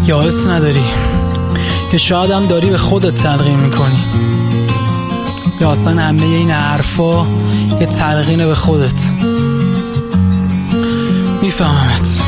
یا حس نداری، یا شاید هم داری به خودت تلقین میکنی، یا اصلا همه این حرفا یه تلقینه به خودت. میفهممت.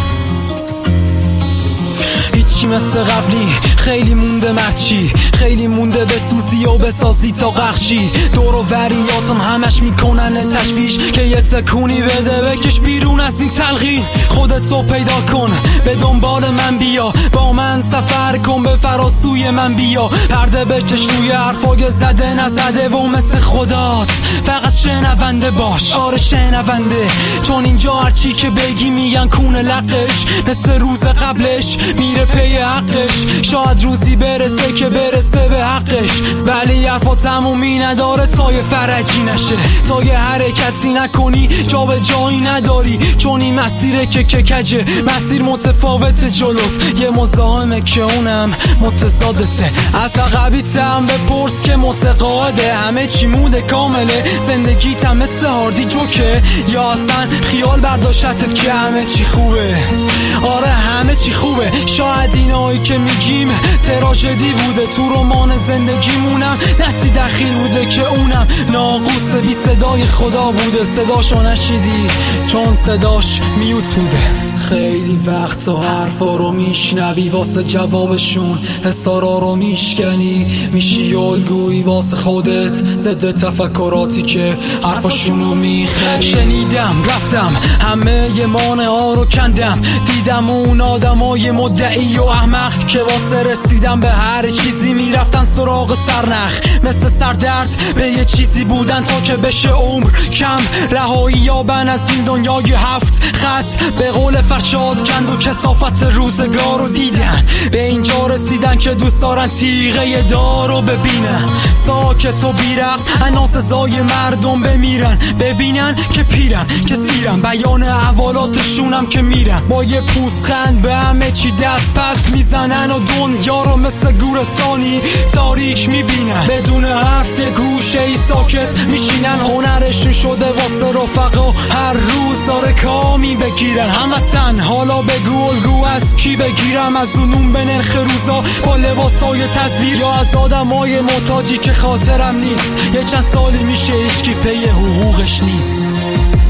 هیچی مثل قبلی، خیلی مونده مرچی، خیلی مونده بسوزی و بسازی تا غرقشی. دور و وریاتم همش میکنن تشویش که یه تکونی بده بکش بیرون از این تلقین. خودتو پیدا کن، به دنبال من بیا، با من سفر کن، به فراسوی من بیا. پرده بکش روی حرفای زده نزده و مثل خدات فقط شنونده باش. آره شنونده، چون اینجا هرچی که بگی میگن کونه لقش. مثل روز قبلش میره پی حقش، شاید روزی برسه که برسه به حقش، ولی حرفا تمومی نداره تا یه فرجی نشه، تا یه حرکتی نکنی جا به جایی نداری. چون این مسیره که کجه، مسیر متفاوت جلوت، یه مزاحمه که اونم متضادته. از عقبیتم بپرس که متقاعده، همه چی موده کامله، زندگیتم مثل هاردی جوکه، یا اصلا خیال برداشتت که همه چی خوبه. آره همه چی خوبه، شاید اینایی که میگیم تراژدی بوده، تو رمان زندگیمونم دستی دخیل بوده که اونم ناقوس بی صدای خدا بوده. صداشو نشیدی چون صداش میوت بوده. خیلی وقت تا حرفا رو میشنوی واسه جوابشون، حسارا رو میشکنی، میشی الگویی واسه خودت ضد تفکراتی که حرفاشونو میخری. شنیدم رفتم همه ی مانع ها رو کندم، دیدم اون آدمای مدعی و احمق که واسه رسیدن به هر چیزی میرفتن سراغ سرنخ. مثل سردرد به یه چیزی بودن تا که بشه عمر کم، رهایی یابن از این دنیای هفت خط. به قول فرشاد کند و کثافت روزگار رو دیدن، به اینجا رسیدن که دوست دارن تیغه دار رو ببینن. ساکت و بیرق انا سزای مردم بمیرن، ببینن که پیرن که سیرن، بیان احوالاتشونم که میرن، با یه پوزخند به همه چی دست پس میزنن و دنیا رو مثل گورستانی تاریک میبینن. بدون حرف یه گوشه ای ساکت میشینن، هنرشون شده واسه رفقا هر روز داره کامی بگیرن. هموطن حالا بگو الگو از کی بگیرم، از اونون به نرخ روزا با لباسای تصویر، یا از آدمای محتاجی که خاطرم نیست. یه چند سالی میشه هیچکی پی حقوقش نیست.